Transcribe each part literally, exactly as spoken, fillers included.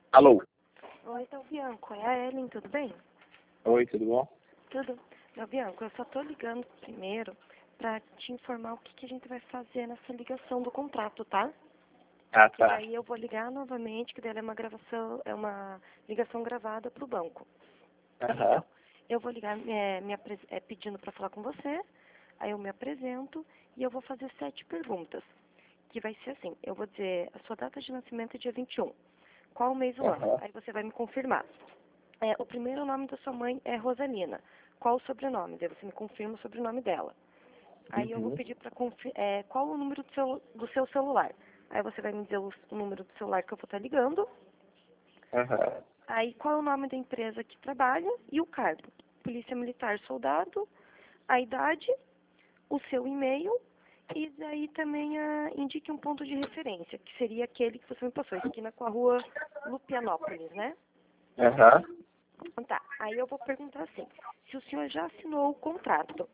Alô? Oi, então, Bianco, é a Ellen, tudo bem? Oi, tudo bom? Tudo. Meu, Bianco, eu só tô ligando primeiro pra te informar o que, que a gente vai fazer nessa ligação do contrato, tá? Ah, Que tá. daí eu vou ligar novamente, que daí é uma gravação, é uma ligação gravada pro banco. Aham. Então, eu vou ligar é, me apres- é, pedindo pra falar com você, aí eu me apresento e eu vou fazer sete perguntas. Que vai ser assim, eu vou dizer, a sua data de nascimento é dia vinte e um. Qual o mês do ano? Aham. Aí você vai me confirmar. É, o primeiro nome da sua mãe é Rosalina. Qual o sobrenome? Daí você me confirma o sobrenome dela. Aí eu vou Uhum. pedir para é, qual o número do seu, do seu celular. Aí você vai me dizer o, o número do celular que eu vou estar ligando. Aham. Aí qual é o nome da empresa que trabalha e o cargo. Polícia Militar Soldado, a idade, o seu e-mail e daí também ah, indique um ponto de referência, que seria aquele que você me passou, esquina com a rua Lupianópolis, né? Aham. Então tá, aí eu vou perguntar assim, se o senhor já assinou o contrato,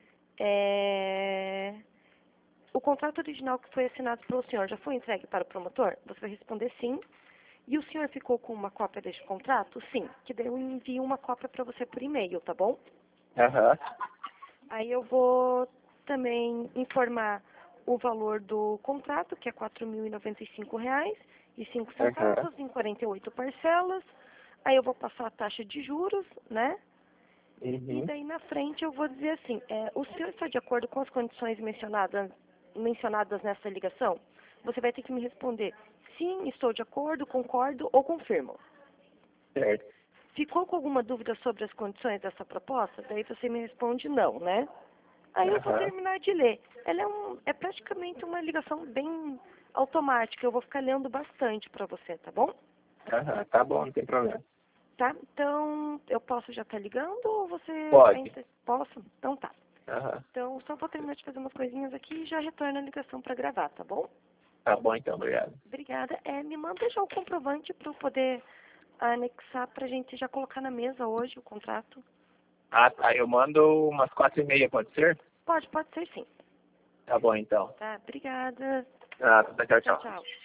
é... o contrato original que foi assinado pelo senhor já foi entregue para o promotor? Você vai responder sim. E o senhor ficou com uma cópia deste contrato? Sim, que daí eu envio uma cópia para você por e-mail, tá bom? Aham. Aí eu vou também informar o valor do contrato, que é quatro mil e noventa e cinco reais e cinco Aham. centavos em quarenta e oito parcelas. Aí eu vou passar a taxa de juros, né? E Uhum. daí na frente eu vou dizer assim, é, o senhor está de acordo com as condições mencionadas, mencionadas nessa ligação? Você vai ter que me responder, sim, estou de acordo, concordo ou confirmo. Certo. Ficou com alguma dúvida sobre as condições dessa proposta? Daí você me responde não, né? Aí eu vou Aham. terminar de ler. Ela é, um, é praticamente uma ligação bem automática, eu vou ficar lendo bastante para você, tá bom? Aham. Tá bom, não tem problema. Tá? Então, eu posso já estar ligando ou você Pode. ainda... Posso? Então tá. Aham. Então, só vou terminar de fazer umas coisinhas aqui e já retorno a ligação para gravar, tá bom? Tá bom então, obrigado. Obrigada. É, me manda já o comprovante para eu poder anexar para a gente já colocar na mesa hoje o contrato. Ah, tá. Eu mando umas quatro e meia, pode ser? Pode, pode ser sim. Tá bom então. Tá, obrigada. Ah, tá, tchau, Tchau, tchau. tchau.